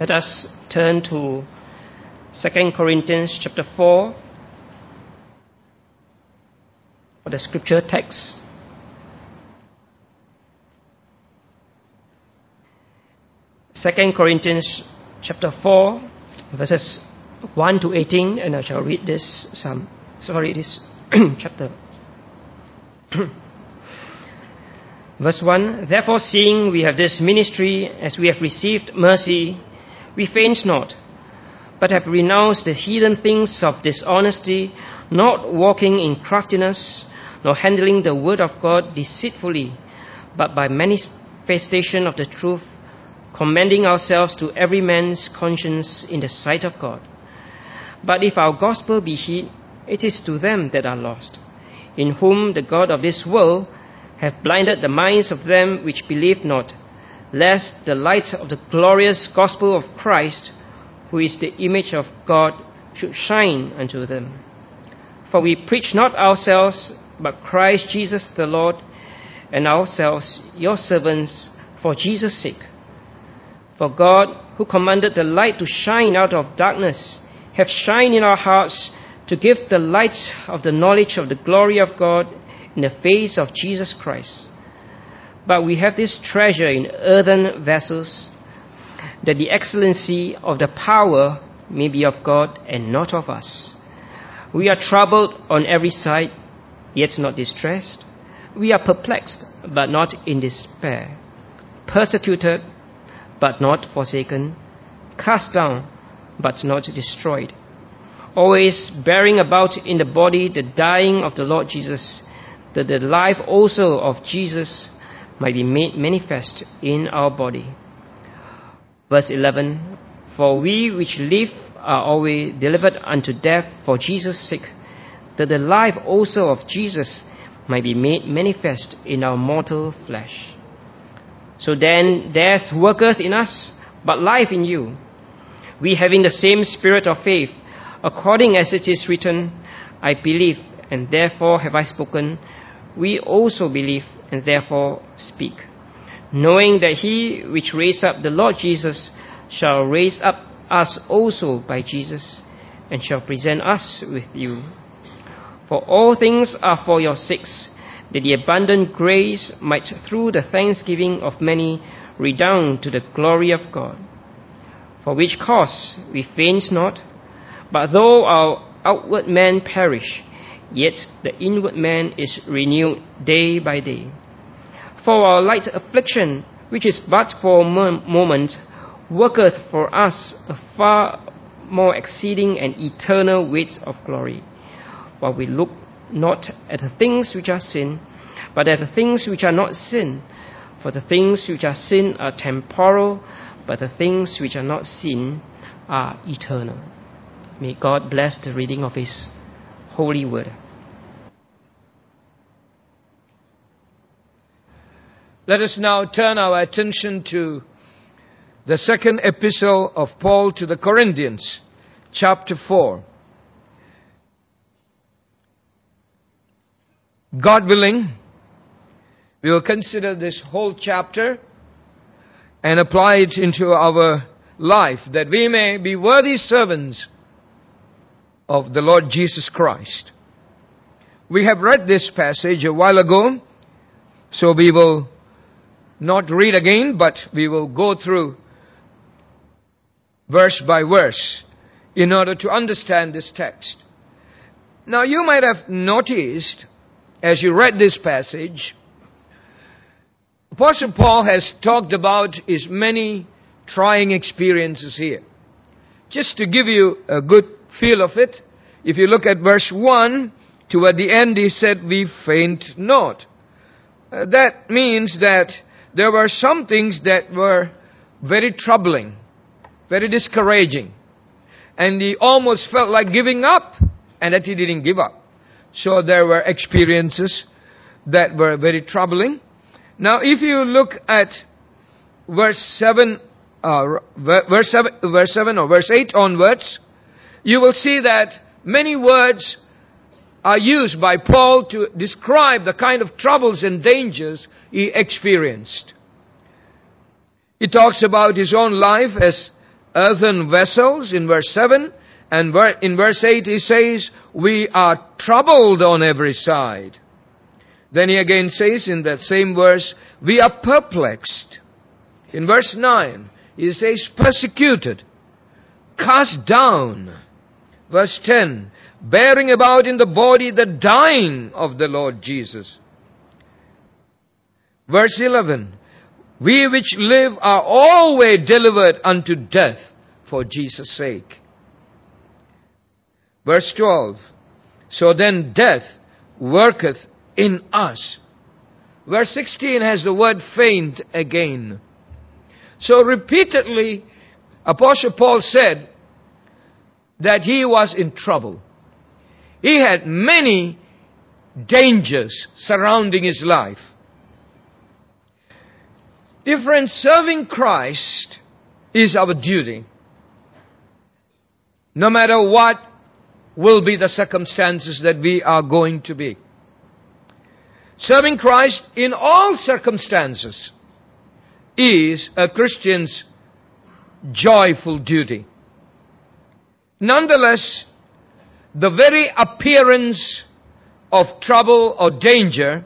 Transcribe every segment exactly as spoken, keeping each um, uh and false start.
Let us turn to Second Corinthians chapter four for the scripture text. Second Corinthians chapter four, verses one to eighteen, and I shall read this some sorry this chapter. Verse one, therefore seeing we have this ministry, as we have received mercy, we faint not, but have renounced the hidden things of dishonesty, not walking in craftiness, nor handling the word of God deceitfully, but by manifestation of the truth, commending ourselves to every man's conscience in the sight of God. But if our gospel be hid, it is to them that are lost, in whom the God of this world hath blinded the minds of them which believe not, lest the light of the glorious gospel of Christ, who is the image of God, should shine unto them. For we preach not ourselves, but Christ Jesus the Lord, and ourselves your servants for Jesus' sake. For God, who commanded the light to shine out of darkness, hath shined in our hearts to give the light of the knowledge of the glory of God in the face of Jesus Christ. But we have this treasure in earthen vessels, that the excellency of the power may be of God and not of us. We are troubled on every side, yet not distressed. We are perplexed, but not in despair. Persecuted, but not forsaken. Cast down, but not destroyed. Always bearing about in the body the dying of the Lord Jesus, that the life also of Jesus might be made manifest in our body. Verse eleven, for we which live are always delivered unto death for Jesus' sake, that the life also of Jesus might be made manifest in our mortal flesh. So then death worketh in us, but life in you. We having the same spirit of faith, according as it is written, I believe, and therefore have I spoken. We also believe, and therefore speak, knowing that he which raised up the Lord Jesus shall raise up us also by Jesus, and shall present us with you. For all things are for your sakes, that the abundant grace might through the thanksgiving of many redound to the glory of God. For which cause we faint not, but though our outward man perish, yet the inward man is renewed day by day. For our light affliction, which is but for a moment, worketh for us a far more exceeding and eternal weight of glory, while we look not at the things which are sin, but at the things which are not sin. For the things which are sin are temporal, but the things which are not sin are eternal. May God bless the reading of His holy word. Let us now turn our attention to the second epistle of Paul to the Corinthians, chapter four. God willing, we will consider this whole chapter and apply it into our life, that we may be worthy servants of the Lord Jesus Christ. We have read this passage a while ago, so we will not read again, but we will go through verse by verse in order to understand this text. Now you might have noticed, as you read this passage, Apostle Paul has talked about his many trying experiences here. Just to give you a good feel of it, if you look at verse one, toward the end he said, we faint not. Uh, that means that there were some things that were very troubling, very discouraging. And he almost felt like giving up, and that he didn't give up. So there were experiences that were very troubling. Now if you look at verse seven, uh, verse seven, verse seven or verse eight onwards, you will see that many words are used by Paul to describe the kind of troubles and dangers he experienced. He talks about his own life as earthen vessels in verse seven. And in verse eight he says, we are troubled on every side. Then he again says in that same verse, we are perplexed. In verse nine, he says persecuted, cast down. Verse ten, bearing about in the body the dying of the Lord Jesus. Verse eleven, we which live are always delivered unto death for Jesus' sake. Verse twelve, so then death worketh in us. Verse sixteen has the word faint again. So repeatedly, Apostle Paul said that he was in trouble. He had many dangers surrounding his life. Dear friends, serving Christ is our duty. No matter what will be the circumstances that we are going to be. Serving Christ in all circumstances is a Christian's joyful duty. Nonetheless, the very appearance of trouble or danger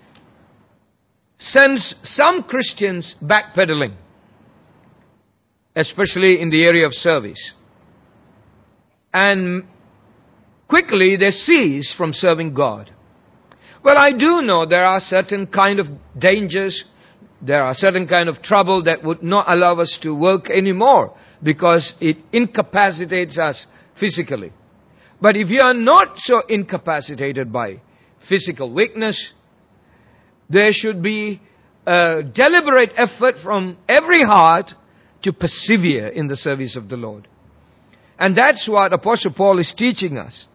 sends some Christians backpedaling, especially in the area of service. And quickly they cease from serving God. Well, I do know there are certain kind of dangers, there are certain kind of trouble that would not allow us to work anymore because it incapacitates us physically. But if you are not so incapacitated by physical weakness, there should be a deliberate effort from every heart to persevere in the service of the Lord. And that's what Apostle Paul is teaching us.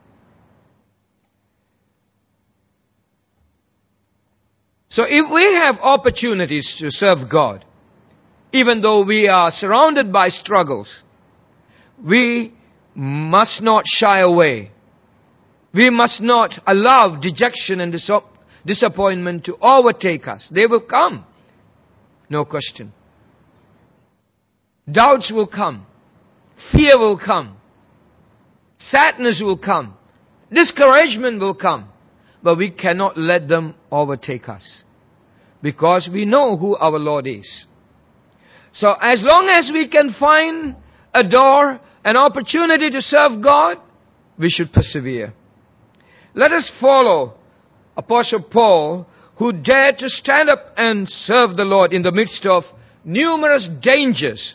So if we have opportunities to serve God, even though we are surrounded by struggles, we must not shy away. We must not allow dejection and dis- disappointment to overtake us. They will come. No question. Doubts will come. Fear will come. Sadness will come. Discouragement will come. But we cannot let them overtake us. Because we know who our Lord is. So as long as we can find a door, an opportunity to serve God, we should persevere. Let us follow Apostle Paul, who dared to stand up and serve the Lord in the midst of numerous dangers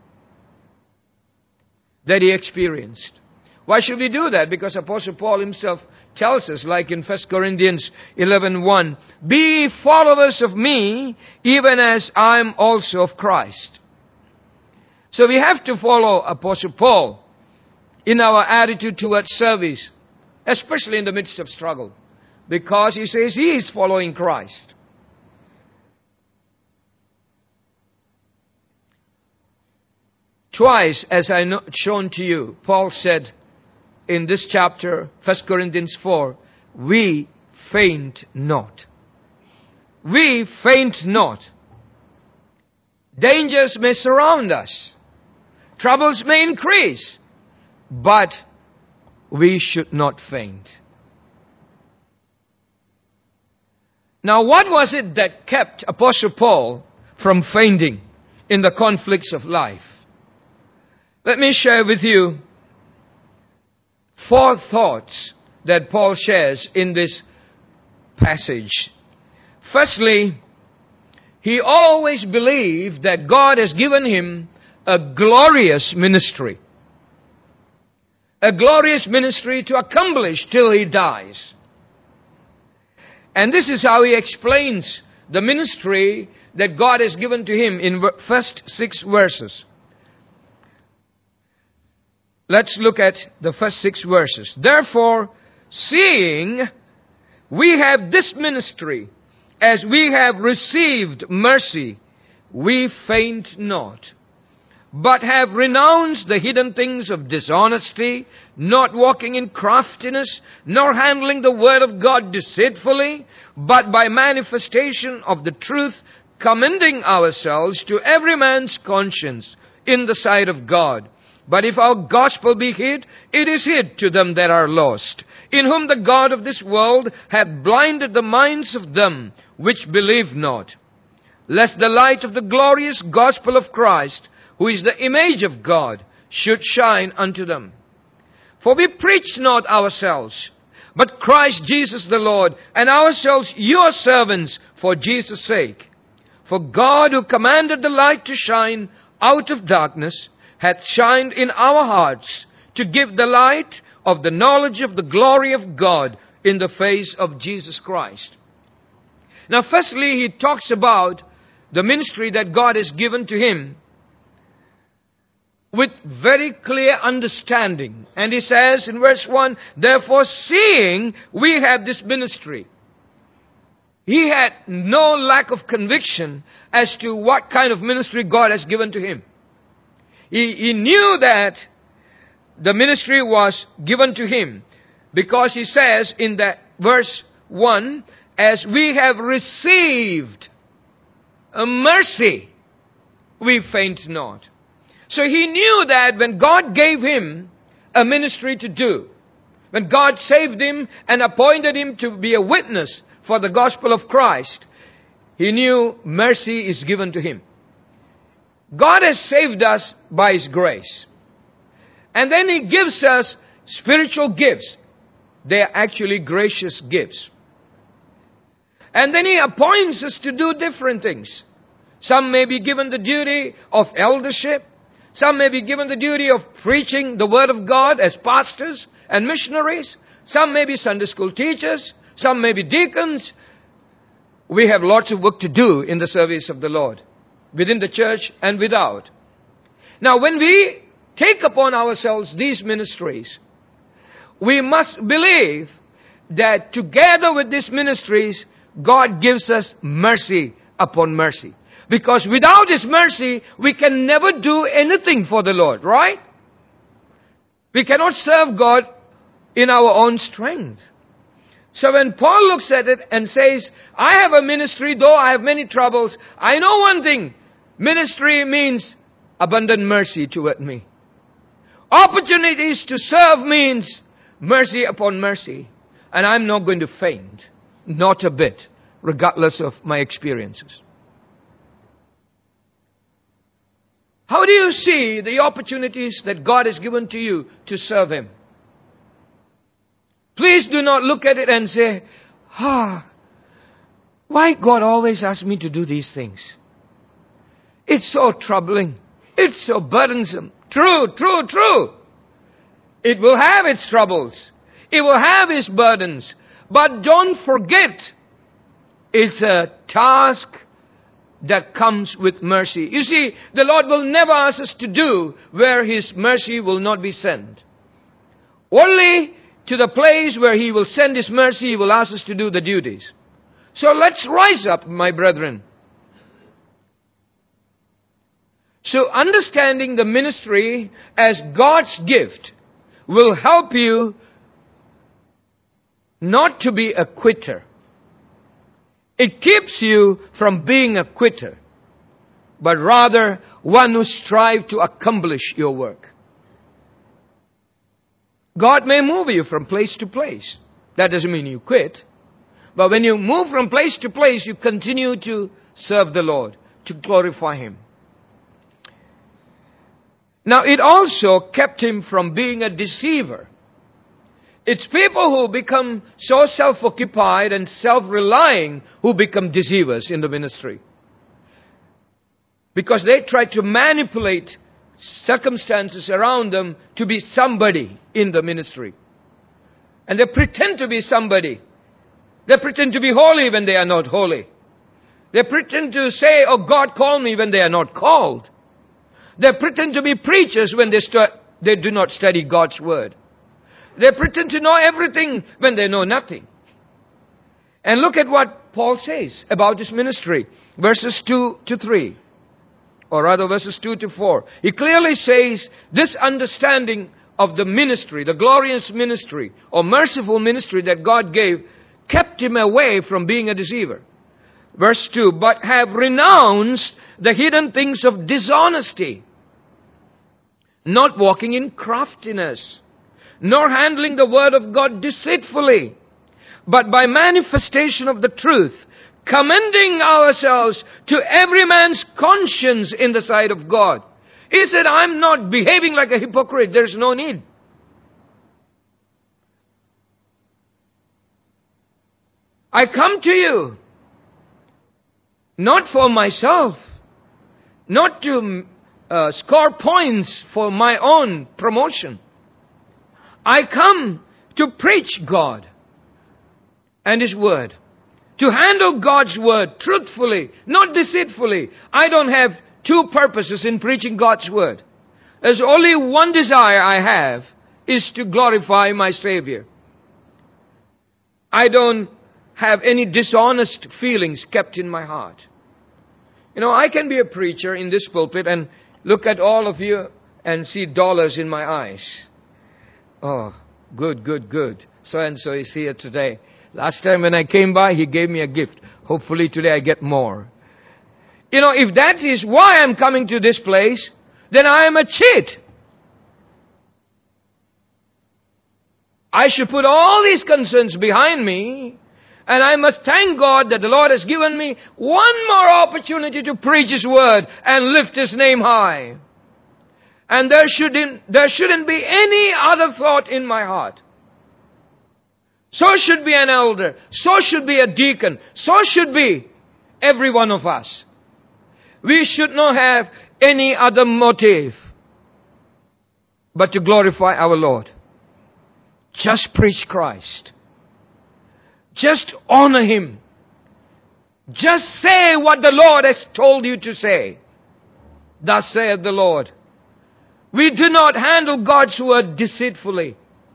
that he experienced. Why should we do that? Because Apostle Paul himself tells us, like in First Corinthians eleven one, be ye followers of me, even as I am also of Christ. So we have to follow Apostle Paul in our attitude towards service, especially in the midst of struggle, because he says he is following Christ. Twice, as I know, shown to you, Paul said in this chapter, First Corinthians four, we faint not. We faint not. Dangers may surround us. Troubles may increase. But we should not faint. Now, what was it that kept Apostle Paul from fainting in the conflicts of life? Let me share with you four thoughts that Paul shares in this passage. Firstly, he always believed that God has given him a glorious ministry. A glorious ministry to accomplish till he dies. And this is how he explains the ministry that God has given to him in the first six verses. Let's look at the first six verses. Therefore, seeing we have this ministry, as we have received mercy, we faint not, but have renounced the hidden things of dishonesty, not walking in craftiness, nor handling the word of God deceitfully, but by manifestation of the truth, commending ourselves to every man's conscience in the sight of God. But if our gospel be hid, it is hid to them that are lost, in whom the God of this world hath blinded the minds of them which believe not, lest the light of the glorious gospel of Christ, who is the image of God, should shine unto them. For we preach not ourselves, but Christ Jesus the Lord, and ourselves your servants for Jesus' sake. For God, who commanded the light to shine out of darkness, hath shined in our hearts to give the light of the knowledge of the glory of God in the face of Jesus Christ. Now, firstly, he talks about the ministry that God has given to him with very clear understanding. And he says in verse one, therefore, seeing we have this ministry. He had no lack of conviction as to what kind of ministry God has given to him. He, he knew that the ministry was given to him because he says in that verse one, as we have received a mercy, we faint not. So he knew that when God gave him a ministry to do, when God saved him and appointed him to be a witness for the gospel of Christ, he knew mercy is given to him. God has saved us by His grace. And then He gives us spiritual gifts. They are actually gracious gifts. And then He appoints us to do different things. Some may be given the duty of eldership. Some may be given the duty of preaching the Word of God as pastors and missionaries. Some may be Sunday school teachers. Some may be deacons. We have lots of work to do in the service of the Lord, within the church and without. Now, when we take upon ourselves these ministries, we must believe that together with these ministries, God gives us mercy upon mercy. Because without His mercy, we can never do anything for the Lord, right? We cannot serve God in our own strength. So when Paul looks at it and says, I have a ministry, though I have many troubles, I know one thing. Ministry means abundant mercy toward me. Opportunities to serve means mercy upon mercy. And I'm not going to faint. Not a bit. Regardless of my experiences. How do you see the opportunities that God has given to you to serve Him? Please do not look at it and say, ah, why God always asks me to do these things? It's so troubling. It's so burdensome. True, true, true. It will have its troubles. It will have its burdens. But don't forget, it's a task that comes with mercy. You see, the Lord will never ask us to do where His mercy will not be sent. Only to the place where He will send His mercy, He will ask us to do the duties. So let's rise up, my brethren. So understanding the ministry as God's gift will help you not to be a quitter. It keeps you from being a quitter, but rather one who strives to accomplish your work. God may move you from place to place. That doesn't mean you quit. But when you move from place to place, you continue to serve the Lord, to glorify Him. Now, it also kept him from being a deceiver. It's people who become so self-occupied and self-relying who become deceivers in the ministry. Because they try to manipulate circumstances around them to be somebody in the ministry. And they pretend to be somebody. They pretend to be holy when they are not holy. They pretend to say, oh, God called me, when they are not called. They pretend to be preachers when they, stu- they do not study God's Word. They pretend to know everything when they know nothing. And look at what Paul says about his ministry. Verses two to three. Or rather verses two to four. He clearly says this understanding of the ministry, the glorious ministry or merciful ministry that God gave, kept him away from being a deceiver. Verse two. But have renounced the hidden things of dishonesty. not walking in craftiness, nor handling the word of God deceitfully, but by manifestation of the truth, commending ourselves to every man's conscience in the sight of God. He said, I'm not behaving like a hypocrite. There's no need. I come to you, not for myself, not to uh, score points for my own promotion. I come to preach God and His Word, to handle God's Word truthfully, not deceitfully. I don't have two purposes in preaching God's Word. There's only one desire I have, is to glorify my Savior. I don't have any dishonest feelings kept in my heart. You know, I can be a preacher in this pulpit and look at all of you and see dollars in my eyes. Oh, good, good, good. So-and-so is here today. Last time when I came by, he gave me a gift. Hopefully today I get more. You know, if that is why I'm coming to this place, then I am a cheat. I should put all these concerns behind me, and I must thank God that the Lord has given me one more opportunity to preach His Word and lift His name high. And there shouldn't, there shouldn't be any other thought in my heart. So should be an elder. So should be a deacon. So should be every one of us. We should not have any other motive but to glorify our Lord. Just preach Christ. Just honor Him. Just say what the Lord has told you to say. Thus saith the Lord. We do not handle God's Word deceitfully.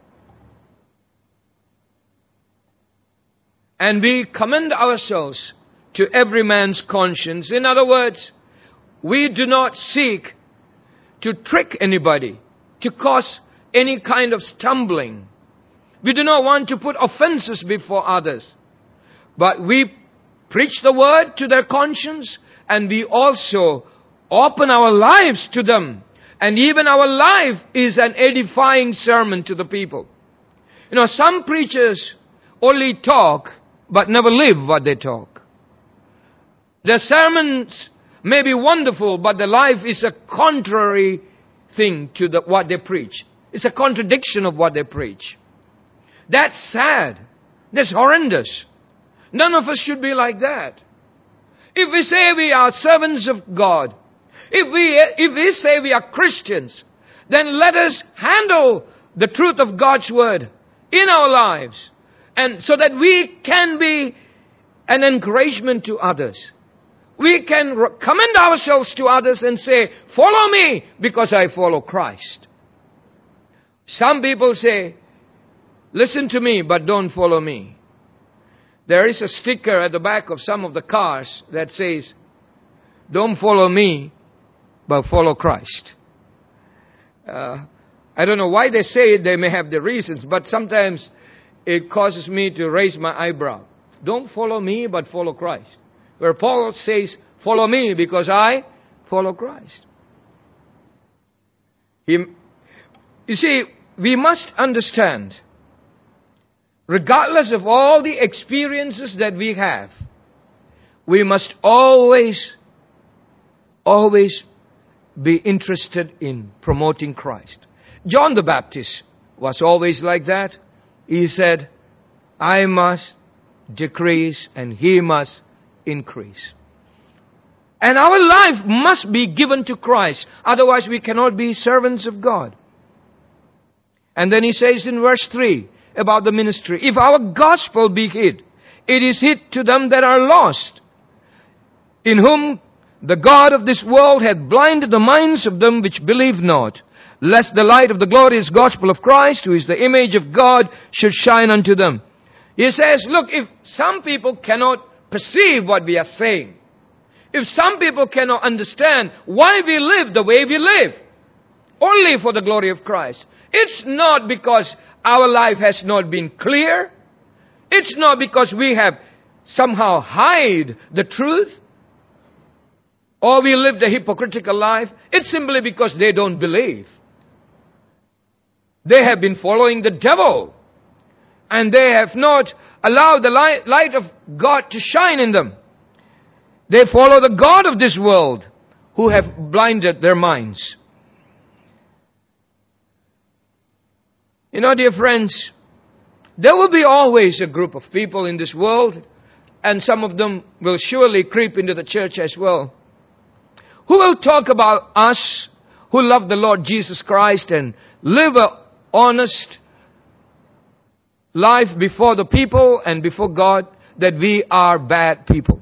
And we commend ourselves to every man's conscience. In other words, we do not seek to trick anybody, to cause any kind of stumbling. We do not want to put offenses before others. But we preach the Word to their conscience, and we also open our lives to them. And even our life is an edifying sermon to the people. You know, some preachers only talk, but never live what they talk. Their sermons may be wonderful, but their life is a contrary thing to the, what they preach. It's a contradiction of what they preach. That's sad. That's horrendous. None of us should be like that. If we say we are servants of God, if we, if we say we are Christians, then let us handle the truth of God's Word in our lives, and so that we can be an encouragement to others. We can commend ourselves to others and say, follow me because I follow Christ. Some people say, listen to me, but don't follow me. There is a sticker at the back of some of the cars that says, don't follow me, but follow Christ. Uh, I don't know why they say it. They may have their reasons, but sometimes it causes me to raise my eyebrow. Don't follow me, but follow Christ. Where Paul says, follow me because I follow Christ. He, you see, we must understand, regardless of all the experiences that we have, we must always, always be interested in promoting Christ. John the Baptist was always like that. He said, I must decrease and He must increase. And our life must be given to Christ. Otherwise we cannot be servants of God. And then he says in verse three about the ministry, if our gospel be hid, it is hid to them that are lost, in whom the God of this world hath blinded the minds of them which believe not, lest the light of the glorious gospel of Christ, who is the image of God, should shine unto them. He says, look, if some people cannot perceive what we are saying, if some people cannot understand why we live the way we live, only for the glory of Christ, it's not because our life has not been clear. It's not because we have somehow hide the truth, or we lived a hypocritical life. It's simply because they don't believe. They have been following the devil. And they have not allowed the light, light of God to shine in them. They follow the god of this world, who have blinded their minds. You know, dear friends, there will be always a group of people in this world, and some of them will surely creep into the church as well, who will talk about us who love the Lord Jesus Christ and live an honest life before the people and before God, that we are bad people.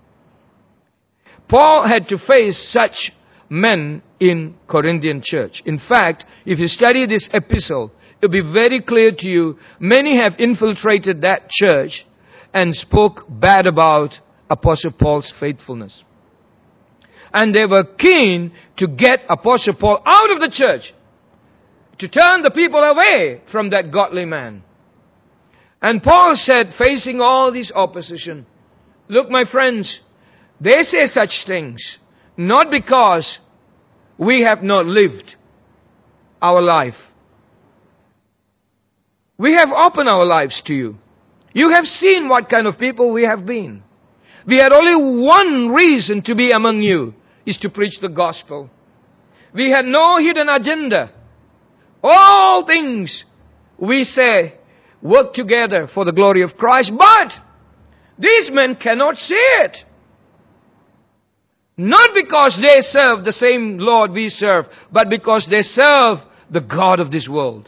Paul had to face such men in Corinthian church. In fact, if you study this epistle, it will be very clear to you, many have infiltrated that church and spoke bad about Apostle Paul's faithfulness. And they were keen to get Apostle Paul out of the church, to turn the people away from that godly man. And Paul said, facing all this opposition, look, my friends, they say such things, not because we have not lived our life. We have opened our lives to you. You have seen what kind of people we have been. We had only one reason to be among you, is to preach the gospel. We had no hidden agenda. All things, we say, work together for the glory of Christ. But these men cannot see it. Not because they serve the same Lord we serve, but because they serve the god of this world.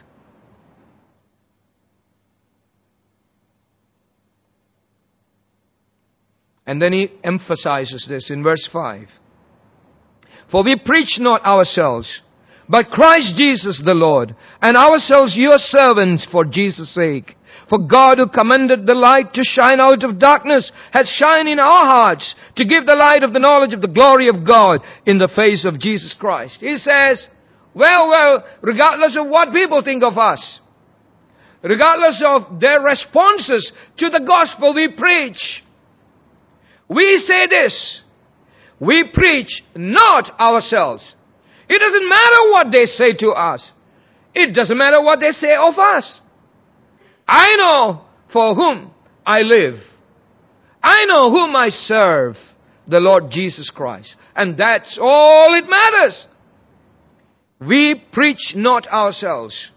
And then he emphasizes this in verse five. For we preach not ourselves, but Christ Jesus the Lord, and ourselves your servants for Jesus' sake. For God, who commanded the light to shine out of darkness, has shined in our hearts to give the light of the knowledge of the glory of God in the face of Jesus Christ. He says, well, well, regardless of what people think of us, regardless of their responses to the gospel we preach, we say this: we preach not ourselves. It doesn't matter what they say to us. It doesn't matter what they say of us. I know for whom I live. I know whom I serve, the Lord Jesus Christ. And that's all it matters. We preach not ourselves,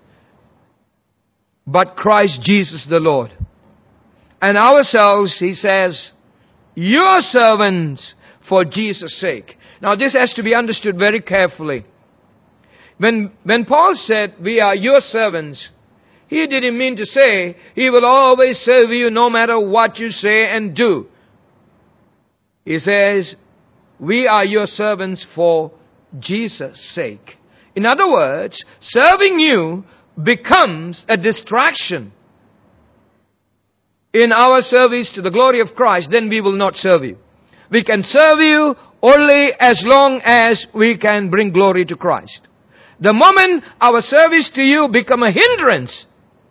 but Christ Jesus the Lord. And ourselves, he says, your servants for Jesus' sake. Now this has to be understood very carefully. When, when Paul said, we are your servants, he didn't mean to say, he will always serve you no matter what you say and do. He says, we are your servants for Jesus' sake. In other words, serving you becomes a distraction in our service to the glory of Christ. Then we will not serve you. We can serve you only as long as we can bring glory to Christ. The moment our service to you become a hindrance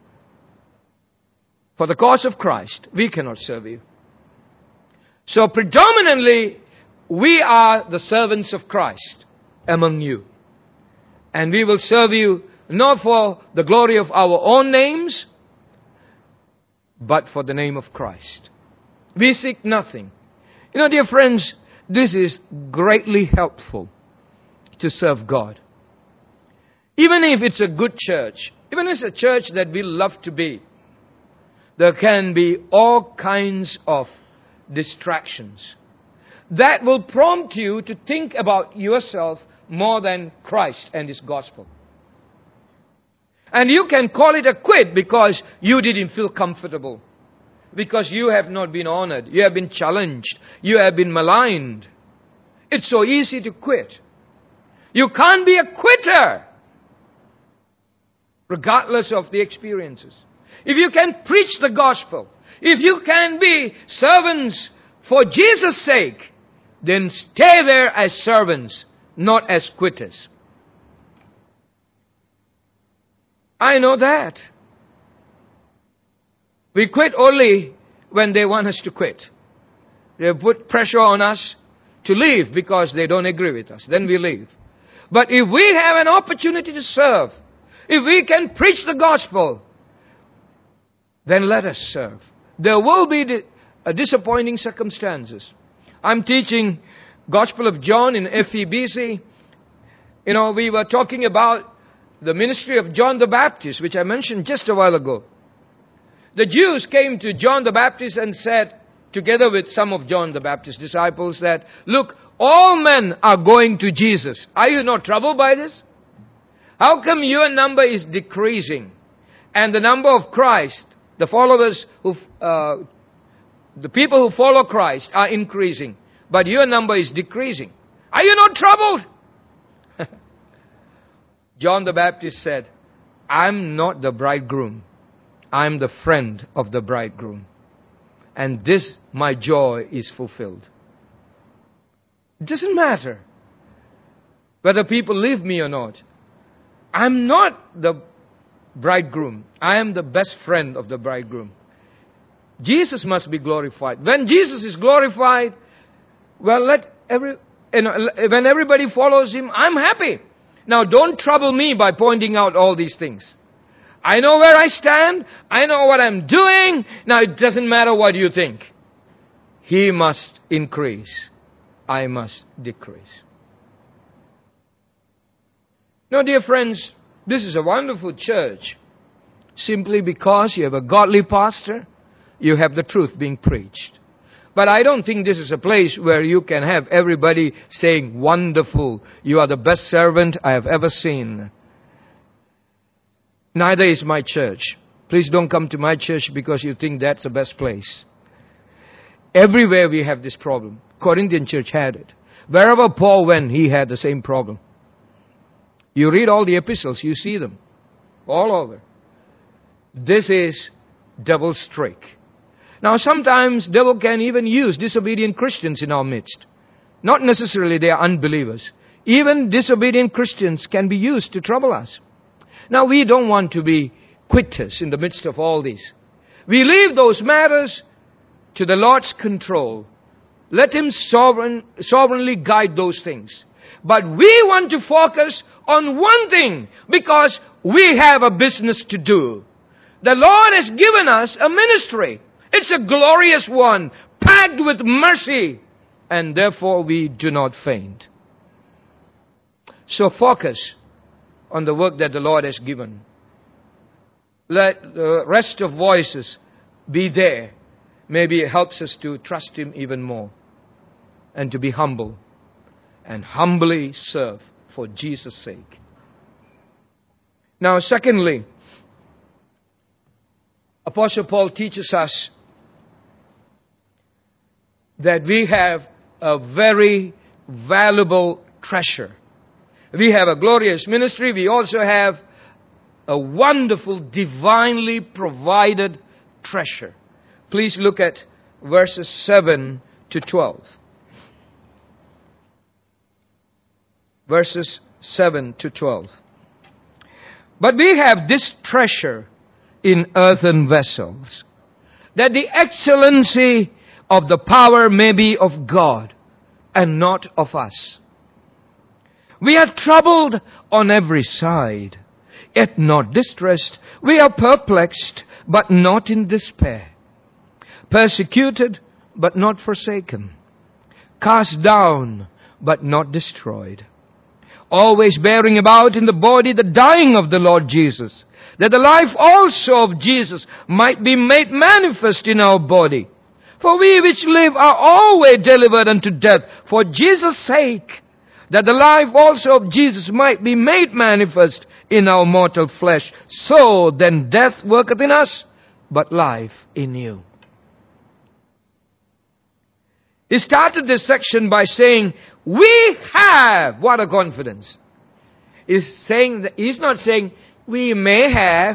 for the cause of Christ, we cannot serve you. So predominantly, we are the servants of Christ among you. And we will serve you not for the glory of our own names, but for the name of Christ. We seek nothing. You know, dear friends, this is greatly helpful to serve God. Even if it's a good church, even if it's a church that we love to be, there can be all kinds of distractions that will prompt you to think about yourself more than Christ and His gospel. And you can call it a quit because you didn't feel comfortable. Because you have not been honored. You have been challenged. You have been maligned. It's so easy to quit. You can't be a quitter, regardless of the experiences. If you can preach the gospel, if you can be servants for Jesus' sake, then stay there as servants, not as quitters. I know that. We quit only when they want us to quit. They put pressure on us to leave because they don't agree with us. Then we leave. But if we have an opportunity to serve, If we can preach the gospel, then let us serve. There will be di- uh, disappointing circumstances. I'm teaching Gospel of John in F E B C. You know, we were talking about the ministry of John the Baptist, which I mentioned just a while ago. The Jews came to John the Baptist and said, together with some of John the Baptist's disciples, that, look, all men are going to Jesus. Are you not troubled by this? How come your number is decreasing and the number of Christ, the followers who, uh, the people who follow Christ are increasing, but your number is decreasing? Are you not troubled? John the Baptist said, I'm not the bridegroom. I'm the friend of the bridegroom. And this, my joy, is fulfilled. It doesn't matter whether people leave me or not. I'm not the bridegroom. I am the best friend of the bridegroom. Jesus must be glorified. When Jesus is glorified, well, let every, you know, when everybody follows Him, I'm happy. Now, don't trouble me by pointing out all these things. I know where I stand. I know what I'm doing. Now, it doesn't matter what you think. He must increase. I must decrease. Now, dear friends, this is a wonderful church. Simply because you have a godly pastor, you have the truth being preached. But I don't think this is a place where you can have everybody saying, wonderful, you are the best servant I have ever seen. Neither is my church. Please don't come to my church because you think that's the best place. Everywhere we have this problem. Corinthian church had it. Wherever Paul went, he had the same problem. You read all the epistles, you see them. All over. This is double streak. Now sometimes devil can even use disobedient Christians in our midst. Not necessarily they are unbelievers. Even disobedient Christians can be used to trouble us. Now we don't want to be quitters in the midst of all this. We leave those matters to the Lord's control. Let Him sovereign, sovereignly guide those things. But we want to focus on one thing because we have a business to do. The Lord has given us a ministry. It's a glorious one, packed with mercy, and therefore we do not faint. So focus on the work that the Lord has given. Let the rest of voices be there. Maybe it helps us to trust Him even more and to be humble and humbly serve for Jesus' sake. Now, secondly, Apostle Paul teaches us that we have a very valuable treasure. We have a glorious ministry. We also have a wonderful, divinely provided treasure. Please look at verses seven to twelve. Verses seven to twelve. But we have this treasure in earthen vessels, that the excellency of the power may be of God and not of us. We are troubled on every side, yet not distressed. We are perplexed, but not in despair. Persecuted, but not forsaken. Cast down, but not destroyed. Always bearing about in the body the dying of the Lord Jesus, that the life also of Jesus might be made manifest in our body. For we which live are always delivered unto death for Jesus' sake, that the life also of Jesus might be made manifest in our mortal flesh. So then death worketh in us, but life in you. He started this section by saying, we have, what a confidence. He's saying that, he's not saying, we may have.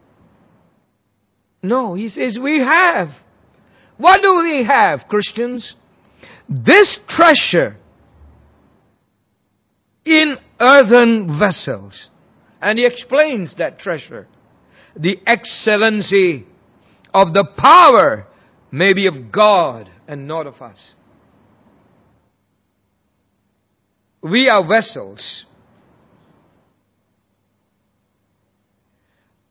No, he says, we have. What do we have, Christians? This treasure in earthen vessels. And he explains that treasure. The excellency of the power may be of God and not of us. We are vessels.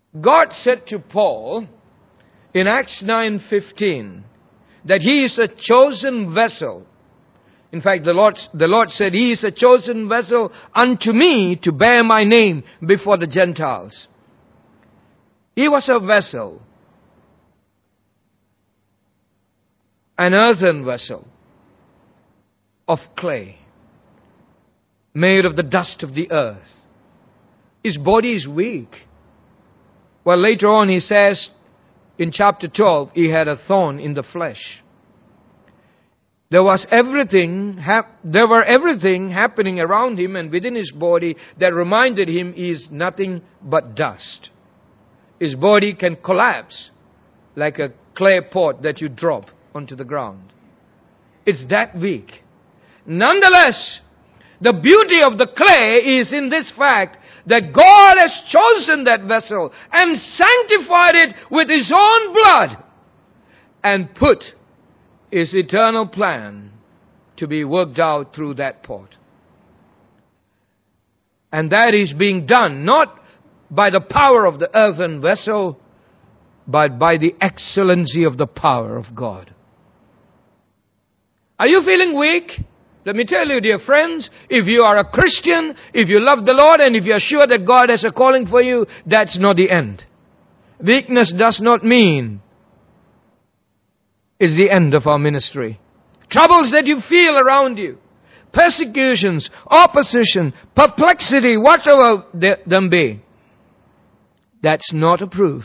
God said to Paul in Acts nine fifteen that he is a chosen vessel. In fact, the Lord, the Lord said, he is a chosen vessel unto me to bear my name before the Gentiles. He was a vessel, an earthen vessel of clay, made of the dust of the earth. His body is weak. Well, later on he says, in chapter twelve, he had a thorn in the flesh. There was everything, hap- there were everything happening around him and within his body that reminded him he is nothing but dust. His body can collapse like a clay pot that you drop onto the ground. It's that weak. Nonetheless, the beauty of the clay is in this fact that God has chosen that vessel and sanctified it with His own blood and put His eternal plan to be worked out through that pot. And that is being done not by the power of the earthen vessel, but by the excellency of the power of God. Are you feeling weak? Let me tell you, dear friends, if you are a Christian, if you love the Lord, and if you are sure that God has a calling for you, that's not the end. Weakness does not mean it's the end of our ministry. Troubles that you feel around you, persecutions, opposition, perplexity, whatever they, them be, that's not a proof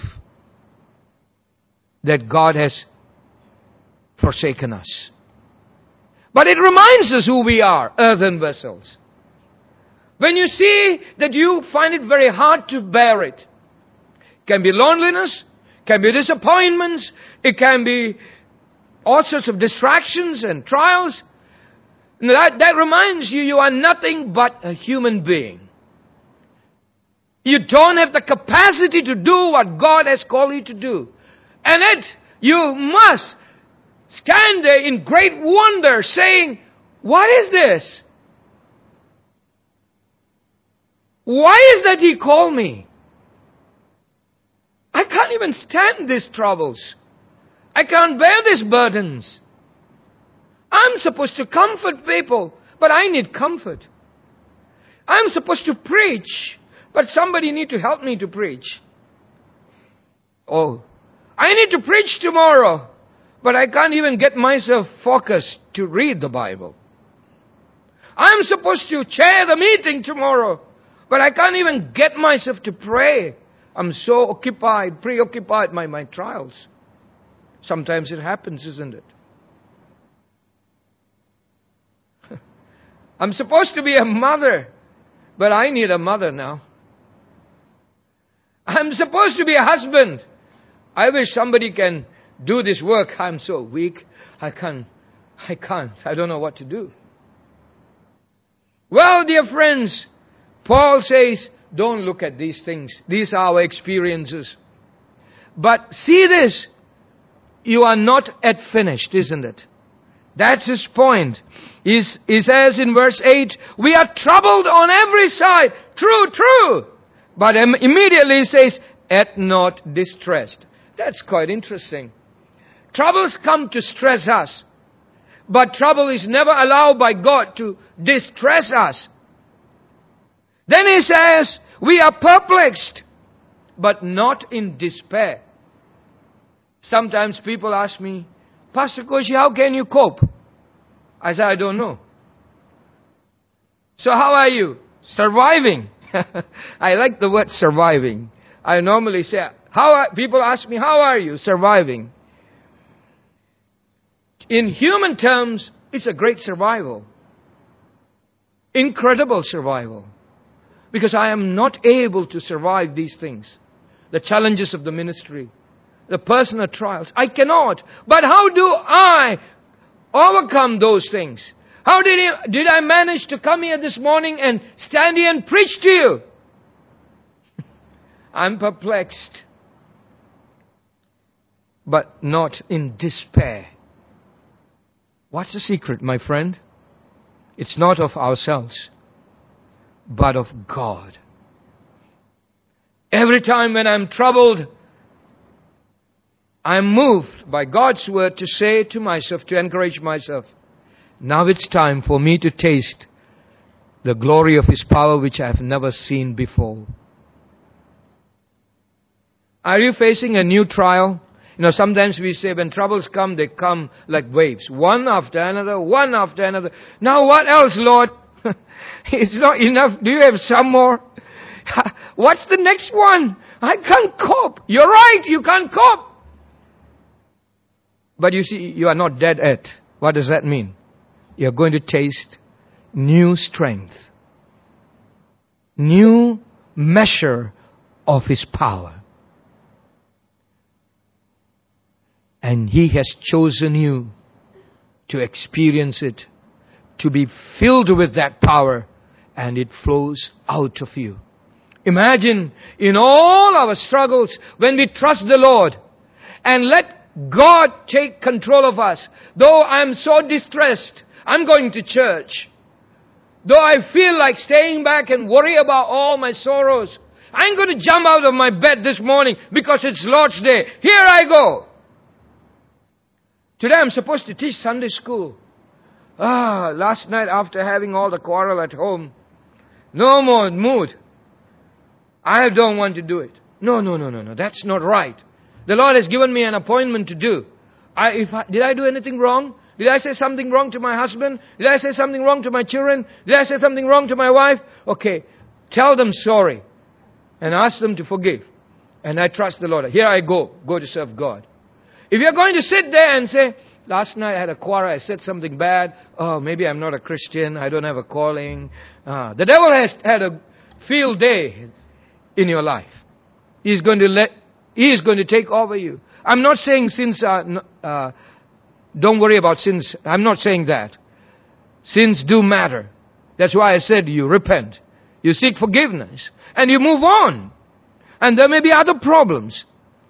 that God has forsaken us. But it reminds us who we are, earthen vessels. When you see that you find it very hard to bear it, can be loneliness, can be disappointments, it can be all sorts of distractions and trials. That, that reminds you you are nothing but a human being. You don't have the capacity to do what God has called you to do. And yet, you must stand there in great wonder saying, what is this? Why is that He called me? I can't even stand these troubles. I can't bear these burdens. I'm supposed to comfort people, but I need comfort. I'm supposed to preach, but somebody need to help me to preach. Oh, I need to preach tomorrow, but I can't even get myself focused to read the Bible. I'm supposed to chair the meeting tomorrow, but I can't even get myself to pray. I'm so occupied, preoccupied by my trials. Sometimes it happens, isn't it? I'm supposed to be a mother, but I need a mother now. I'm supposed to be a husband. I wish somebody can do this work. I'm so weak. I can't. I can't. I don't know what to do. Well, dear friends, Paul says, don't look at these things. These are our experiences. But see this. You are not yet finished, isn't it? That's his point. He's, he says in verse eight, we are troubled on every side. True, true. But immediately he says, yet not distressed. That's quite interesting. Troubles come to stress us. But trouble is never allowed by God to distress us. Then he says, we are perplexed, but not in despair. Sometimes people ask me, Pastor Koshi, how can you cope? I say, I don't know. So how are you? Surviving. I like the word surviving. I normally say, how are, people ask me, how are you? Surviving. In human terms, it's a great survival. Incredible survival. Because I am not able to survive these things. The challenges of the ministry. The personal trials. I cannot. But how do I overcome those things? How did, he, did I manage to come here this morning and stand here and preach to you? I'm perplexed. But not in despair. What's the secret, my friend? It's not of ourselves, but of God. Every time when I'm troubled, I'm moved by God's word to say to myself, to encourage myself, now it's time for me to taste the glory of His power which I have never seen before. Are you facing a new trial? You know, sometimes we say when troubles come, they come like waves. One after another, one after another. Now what else, Lord? It's not enough. Do you have some more? What's the next one? I can't cope. You're right, you can't cope. But you see, you are not dead yet. What does that mean? You're going to taste new strength. New measure of His power. And He has chosen you to experience it, to be filled with that power, and it flows out of you. Imagine in all our struggles, when we trust the Lord and let God take control of us. Though I'm so distressed, I'm going to church. Though I feel like staying back and worry about all my sorrows, I'm going to jump out of my bed this morning because it's Lord's Day. Here I go. Today I'm supposed to teach Sunday school. Ah, last night after having all the quarrel at home, no more mood. I don't want to do it. No, no, no, no, no. That's not right. The Lord has given me an appointment to do. I, if I, did I do anything wrong? Did I say something wrong to my husband? Did I say something wrong to my children? Did I say something wrong to my wife? Okay, tell them sorry and ask them to forgive. And I trust the Lord. Here I go. Go to serve God. If you're going to sit there and say, last night I had a quarrel, I said something bad. Oh, maybe I'm not a Christian. I don't have a calling. Ah, the devil has had a field day in your life. He's going to let, he is going to take over you. I'm not saying sins are, uh, don't worry about sins. I'm not saying that. Sins do matter. That's why I said you repent. You seek forgiveness. And you move on. And there may be other problems.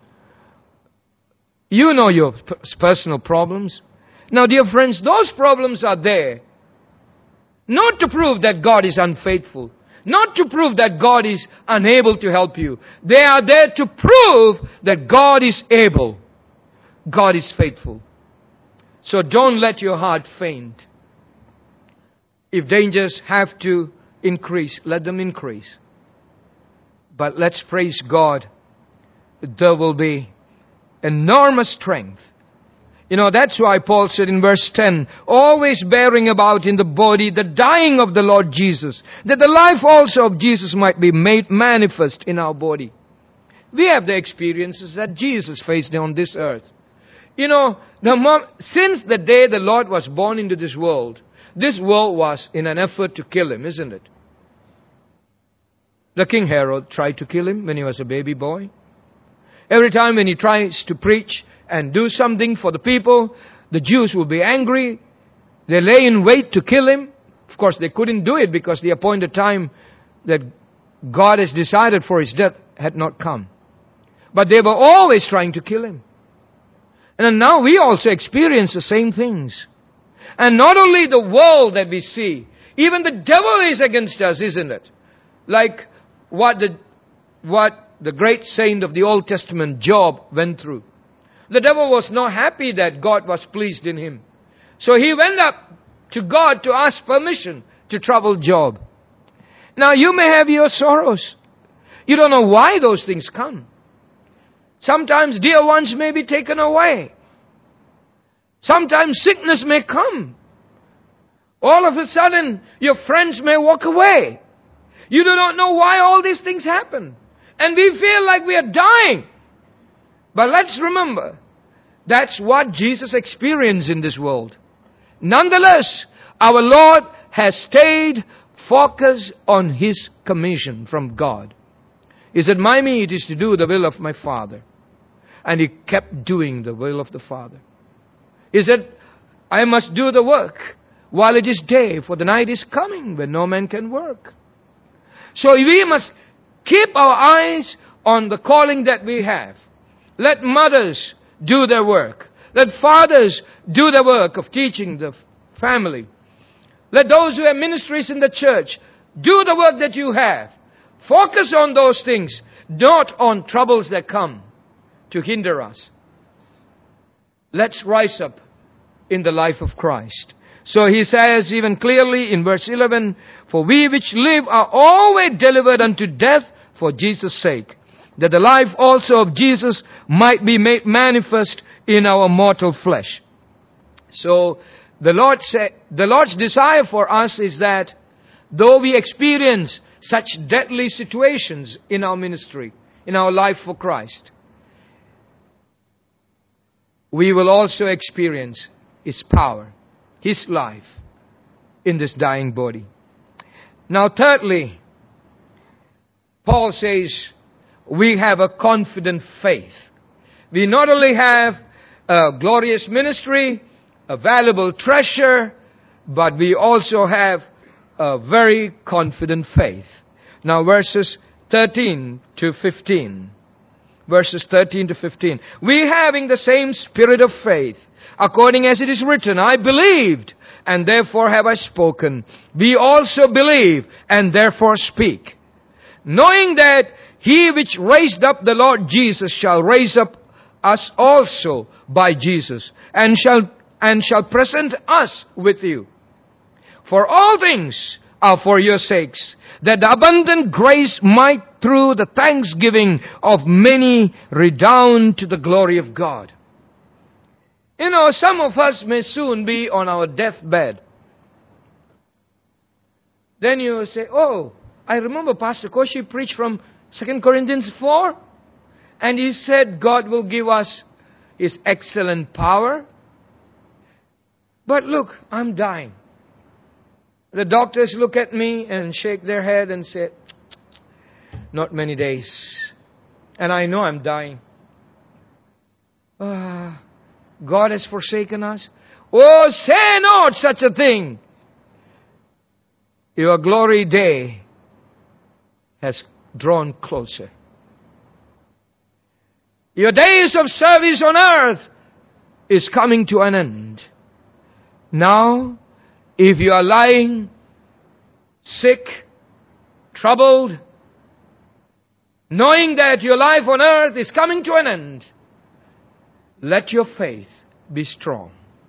You know your personal problems. Now, dear friends, those problems are there not to prove that God is unfaithful, not to prove that God is unable to help you. They are there to prove that God is able. God is faithful. So don't let your heart faint. If dangers have to increase, let them increase. But let's praise God. There will be enormous strength. You know, that's why Paul said in verse ten, always bearing about in the body the dying of the Lord Jesus, that the life also of Jesus might be made manifest in our body. We have the experiences that Jesus faced on this earth. You know, the mom, since the day the Lord was born into this world, this world was in an effort to kill Him, isn't it? The King Herod tried to kill Him when he was a baby boy. Every time when he tries to preach and do something for the people, the Jews will be angry. They lay in wait to kill Him. Of course, they couldn't do it because the appointed time that God has decided for His death had not come. But they were always trying to kill Him. And now we also experience the same things. And not only the world that we see, even the devil is against us, isn't it? Like what the, what the great saint of the Old Testament, Job, went through. The devil was not happy that God was pleased in him. So he went up to God to ask permission to trouble Job. Now you may have your sorrows. You don't know why those things come. Sometimes dear ones may be taken away. Sometimes sickness may come. All of a sudden, your friends may walk away. You do not know why all these things happen. And we feel like we are dying. But let's remember, that's what Jesus experienced in this world. Nonetheless, our Lord has stayed focused on His commission from God. He said, my meat is to do the will of my Father. And He kept doing the will of the Father. He said, I must do the work while it is day, for the night is coming when no man can work. So we must keep our eyes on the calling that we have. Let mothers do their work. Let fathers do the work of teaching the family. Let those who have ministries in the church do the work that you have. Focus on those things not on troubles that come to hinder us. Let's rise up in the life of Christ. So he says even clearly in verse eleven, for we which live are always delivered unto death for Jesus' sake, that the life also of Jesus might be made manifest in our mortal flesh. So the Lord said, the Lord's desire for us is that though we experience such deadly situations in our ministry, in our life for Christ, we will also experience His power, His life in this dying body. Now thirdly, Paul says we have a confident faith. We not only have a glorious ministry, a valuable treasure, but we also have a very confident faith. Now verses thirteen to fifteen. Verses thirteen to fifteen. We having the same spirit of faith, according as it is written, I believed, and therefore have I spoken. We also believe, and therefore speak. Knowing that He which raised up the Lord Jesus shall raise up us also by Jesus, and shall and shall present us with you. For all things are for your sakes, that the abundant grace might through the thanksgiving of many redound to the glory of God. You know, some of us may soon be on our deathbed. Then you say, oh, I remember Pastor Koshi preached from Second Corinthians four. And he said God will give us His excellent power. But look, I'm dying. The doctors look at me and shake their head and say, not many days. And I know I'm dying. Ah, God has forsaken us. Oh, say not such a thing. Your glory day has drawn closer. Your days of service on earth is coming to an end. Now, if you are lying, sick, troubled, knowing that your life on earth is coming to an end, let your faith be strong.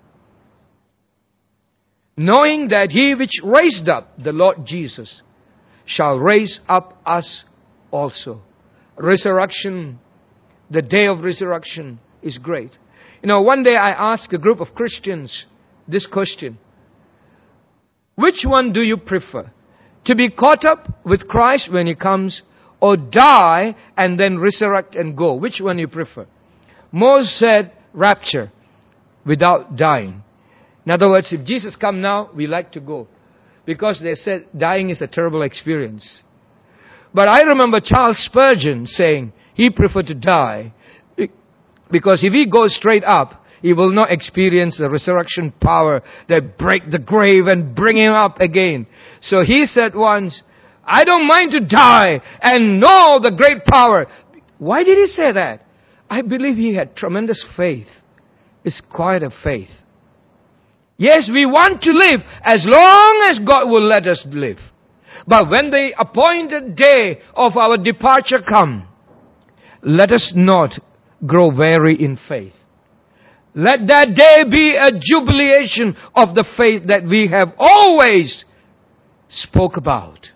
Knowing that He which raised up the Lord Jesus shall raise up us also. Resurrection, the day of resurrection is great. You know, one day I asked a group of Christians this question. Which one do you prefer? To be caught up with Christ when He comes, or die and then resurrect and go? Which one you prefer? Most said rapture, without dying. In other words, if Jesus come now, we like to go. Because they said dying is a terrible experience. But I remember Charles Spurgeon saying he preferred to die, because if he goes straight up, he will not experience the resurrection power that break the grave and bring him up again. So he said once, I don't mind to die and know the great power. Why did he say that? I believe he had tremendous faith. It's quite a faith. Yes, we want to live as long as God will let us live. But when the appointed day of our departure come, let us not grow weary in faith. Let that day be a jubilation of the faith that we have always spoke about.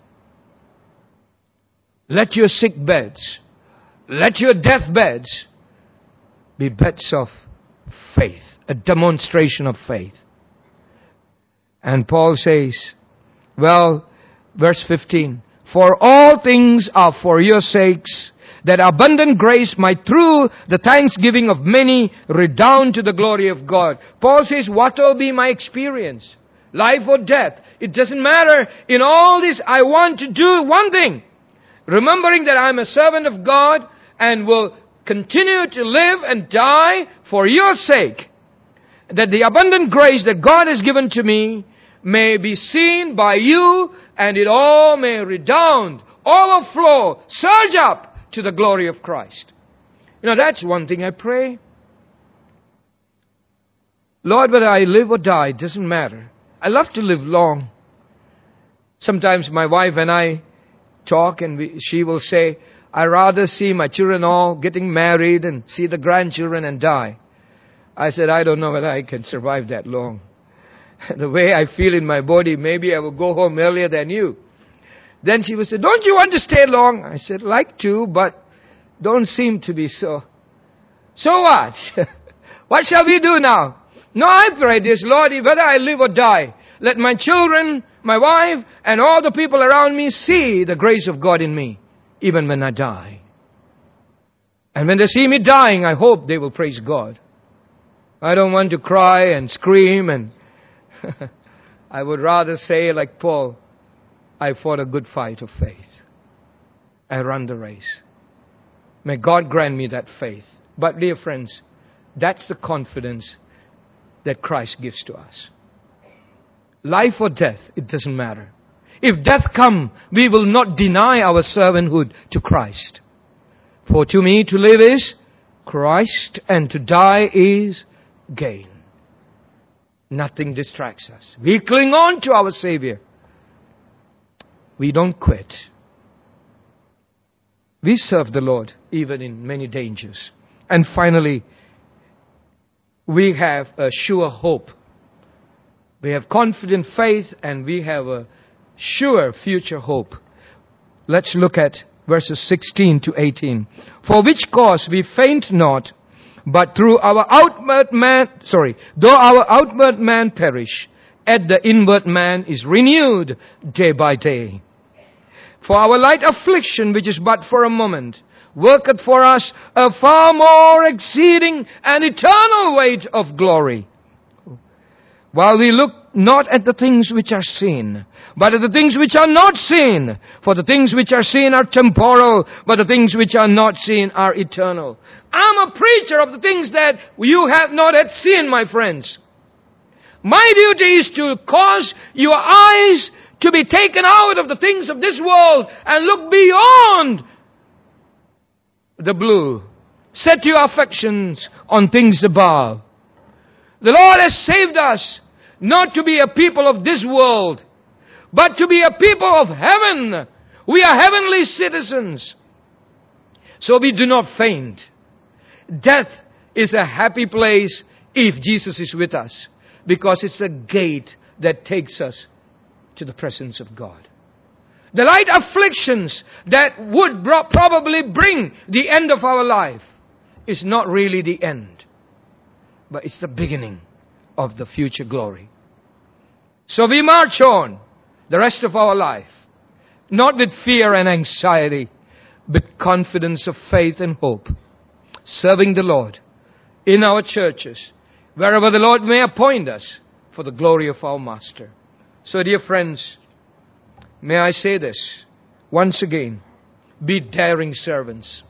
Let your sick beds, let your death beds be beds of faith, a demonstration of faith. And Paul says, well, verse fifteen, for all things are for your sakes, that abundant grace might through the thanksgiving of many redound to the glory of God. Paul says, what will be my experience? Life or death? It doesn't matter. In all this, I want to do one thing. Remembering that I'm a servant of God and will continue to live and die for your sake. That the abundant grace that God has given to me may be seen by you, and it all may redound, overflow, surge up to the glory of Christ. You know, that's one thing I pray. Lord, whether I live or die, it doesn't matter. I love to live long. Sometimes my wife and I talk, and we, she will say, I rather see my children all getting married and see the grandchildren and die. I said, I don't know whether I can survive that long. The way I feel in my body, maybe I will go home earlier than you. Then she would say, don't you want to stay long? I said, like to, but don't seem to be so. So what? What shall we do now? No, I pray this, Lord, whether I live or die, let my children, my wife, and all the people around me see the grace of God in me, even when I die. And when they see me dying, I hope they will praise God. I don't want to cry and scream, and I would rather say like Paul, I fought a good fight of faith. I run the race. May God grant me that faith. But dear friends, that's the confidence that Christ gives to us. Life or death, it doesn't matter. If death come, we will not deny our servanthood to Christ. For to me to live is Christ, and to die is gain. Nothing distracts us. We cling on to our Savior. We don't quit. We serve the Lord even in many dangers. And finally, we have a sure hope. We have confident faith, and we have a sure future hope. Let's look at verses sixteen to eighteen. For which cause we faint not, but through our outward man, sorry, though our outward man perish, yet the inward man is renewed day by day. For our light affliction, which is but for a moment, worketh for us a far more exceeding and eternal weight of glory. While we look not at the things which are seen, but at the things which are not seen. For the things which are seen are temporal, but the things which are not seen are eternal. I'm a preacher of the things that you have not yet seen, my friends. My duty is to cause your eyes to be taken out of the things of this world and look beyond the blue. Set your affections on things above. The Lord has saved us not to be a people of this world, but to be a people of heaven. We are heavenly citizens. So we do not faint. Death is a happy place if Jesus is with us, because it's a gate that takes us to the presence of God. The light afflictions that would probably bring the end of our life is not really the end, but it's the beginning of the future glory. So we march on the rest of our life, not with fear and anxiety, but confidence of faith and hope, serving the Lord in our churches, wherever the Lord may appoint us for the glory of our Master. So dear friends, may I say this once again, be daring servants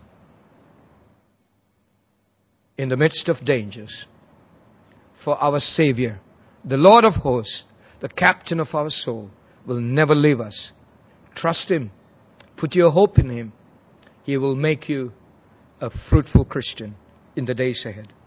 in the midst of dangers. For our Savior, the Lord of hosts, the captain of our soul, will never leave us. Trust Him. Put your hope in Him. He will make you a fruitful Christian in the days ahead.